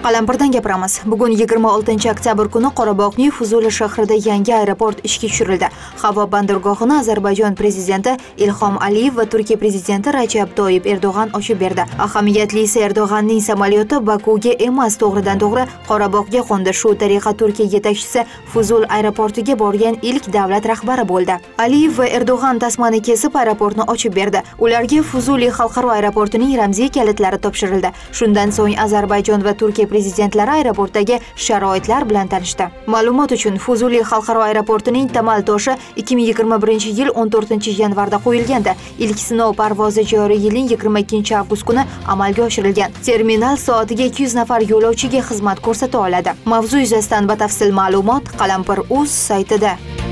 Qalampirdan gapiramiz. Bugun 26 oktyabr kuni Qorabog'ning Fuzuli shahrida yangi aeroport ishga tushirildi. Havo bandargohini Ozarbayjon prezidenti Ilhom Aliyev va Turkiya prezidenti Rajab Toyyib Erdo'g'an ochib berdi. Ahamiyatlisi Erdo'g'anning samolyoti Bakuga emas, to'g'ridan-to'g'ri Qorabog'ga qo'ndi. Shu tariqa Turkiya yetakchisi Fuzul aeroportiga borgan ilk davlat rahbari bo'ldi. Aliyev va Erdo'g'an tasmani kesib aeroportni ochib berdi. Ularga Fuzuli xalqaro aeroportining ramziy kalitlari topshirildi. Shundan so'ng Ozarbayjon va Turkiya prezidentlari aeroportdagi sharoitlar bilan tanishdi. Ma'lumot uchun, Fuzuli xalqaro aeroportining tamal toshi 2021-yil 14-yanvarda qo'yilganda, ilk sinov parvozi joriy yilning 22-avgust kuni amalga oshirilgan. Terminal soatiga 200 nafar yo'lovchiga xizmat ko'rsata oladi. Mavzu yuzasidan batafsil ma'lumot Qalampir.uz saytida.